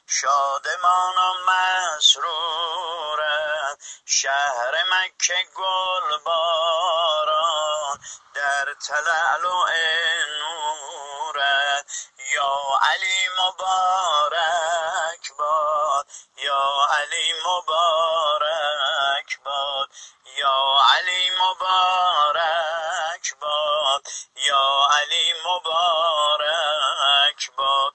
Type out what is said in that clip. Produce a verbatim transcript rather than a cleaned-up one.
شادمان و مسرورت، شهر مکه گل باران در تلالو نورت. یا علی مبارک باد، یا علی مبارک باد، یا علی مبارک باد، یا علی مبارک